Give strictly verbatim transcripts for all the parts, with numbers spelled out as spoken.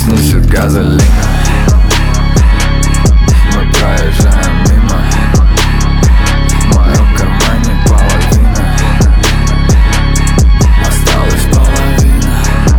Здесь несет газолина. Мы проезжаем мимо. В моем кармане половина. Осталась половина.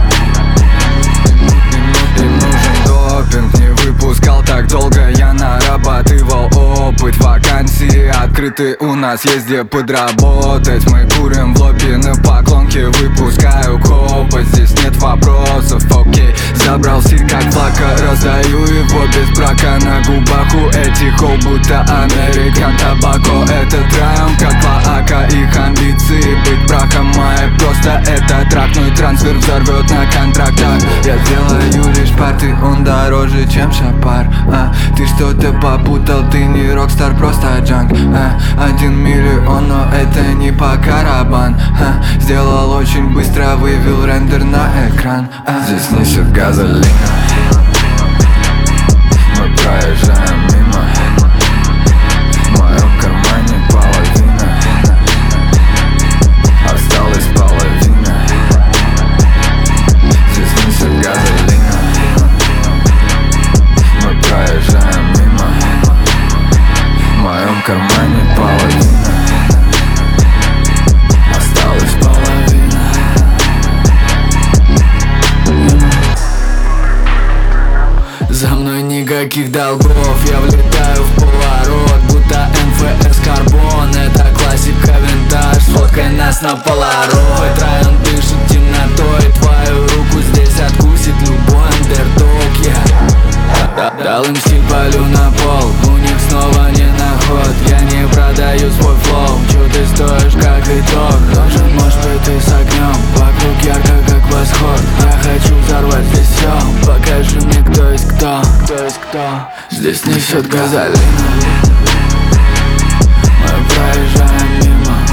И нужен допинг. Не выпускал так долго. Я нарабатывал опыт. Вакансии открыты у нас, есть где подработать. Мы курим в лобби на поклонке. Выпускаю копоть. Здесь нет вопросов, окей. Забрал стиль как флака, раздаю его без брака. На губах у этих хоу будто американ табако. Это траем как клоака. Их амбиции быть брахом. Моя просто это тракнуть трансфер взорвет на контрактах. Я сделаю лишь парты, он дороже, чем шапар. а, Ты что-то попутал, ты не рокстар, просто джанк. а, Один миллион, но это не по карабан. а, Сделал очень быстро, вывел рендер на экран. а. Здесь несет газолина. Мы проезжаем мимо. В моем кармане половина. Осталась половина. Здесь несет газолина. Мы проезжаем мимо. В моем кармане половина. Осталась половина. За мной никаких долгов. Я влетаю в поворот, будто эн эф эс карбон. Это классика, винтаж, сфоткай нас на полароид. Район дышит темнотой, твою руку здесь откусит любой андердог. Я дал им стиль, полю на пол. У них снова не наход. Я не продаю свой флоу. Чё ты стоишь, как итог? Должен, может быть, ты с огнем. Вокруг ярко, как восход. Я хочу взорвать здесь все. Покажи мне, кто есть кто. Кто есть кто. Здесь несет газолина. Мы проезжаем мимо.